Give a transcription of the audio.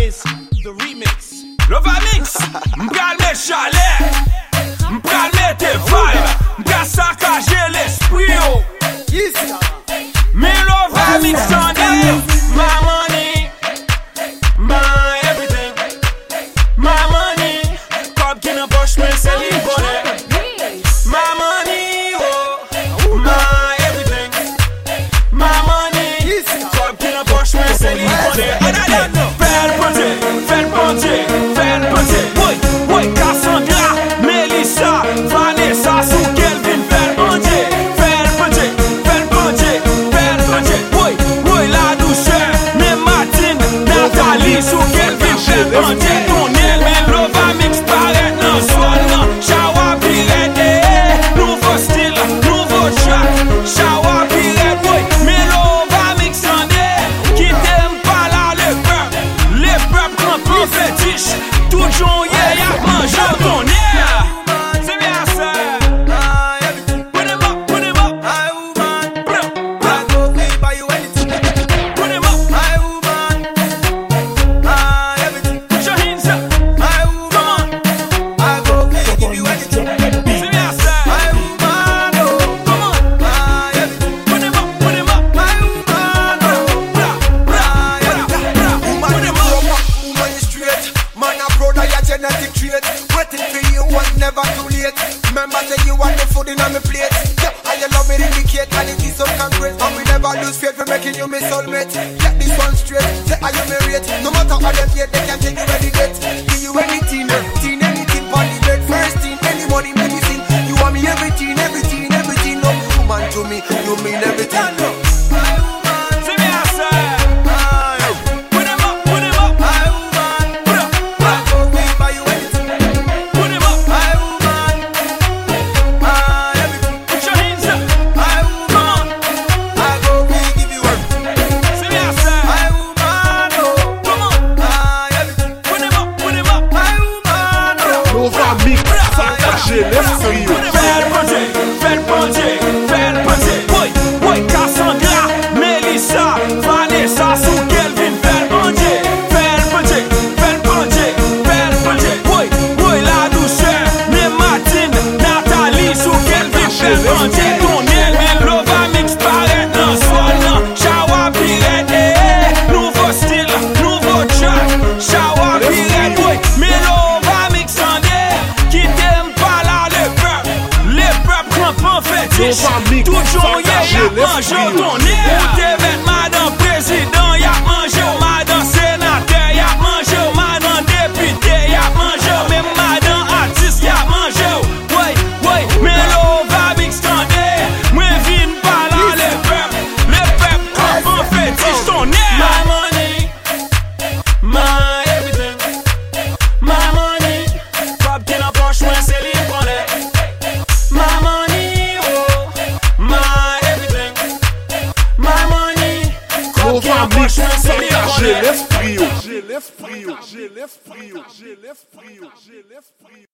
is the remix. Lova Mix, m'pral met chalet, m'pral mette vibe, m'pral saccager l'esprit yo. Me Lova Mix Sunday, my money, my everything, my money. Cob qui n'a pas chemin, c'est l'imponé. My money, oh, my everything, my money. Cob qui n'a pas chemin, c'est l'imponé. Fais le pontier, oui, Cassandra, Melissa, Vanessa, sous Kelvin, fais le pontier, oui, la douceur, mais Martine, Nathalie, sous Kelvin, fais le pontier, ton aile, mais Lova Mix paraît dans son Shawa Pirate, nouveau style, nouveau track, Shawa Pirate, oui, mais Lova Mix Sunday, qui t'aime pas là le peuple prend fétiche, tout jour y'a mangé ton air. C'est bien ça. Put him up. Put him up. Put your hands up. Come on. C'est bien ça. Come on. Put him up. Put him up. Man a brother, your genetic trait. Waiting for you was never too late. Remember say you want the food in on me plate. Yeah, and you love it indicate and it is so concrete. And we never lose faith for making you my soulmate. Get this one straight, say are you married? No matter how them hate, they can take you any date. Give you anything for the bed. First thing, any money, medicine. You want me everything. No woman to me, you mean everything. C'est bien ça. Put him up. Lova Mix, saccager l'esprit. Fais le pontier, oui, Cassandra, Melissa, Vanessa, sous Kelvin, fais le pontier, oui, la douceur, mais Martine, Nathalie, sous Kelvin, fais le pontier, ton aile, mais Lova Mix paraît dans son Shawa Pirate, nouveau style, nouveau track, Shawa Pirate, oui, mais Lova Mix Sunday, qui t'aime pas là le peuple prend fétiche, toujours y'a mangé ton air, ou t'es vêt madame président, y'a mangé madame sénateur, y'a mangé madame député, y'a mangé même madame artiste, y'a mangé, oui, mais Lova Mix Sunday, moi vine pas là le peuple prend fétiche, ton air, my money, my everything, my money, Bob qui n'a pas choisi, c'est lui qu'on est. My money, oh, my everything, my money. Lova Mix, saccager l'esprit.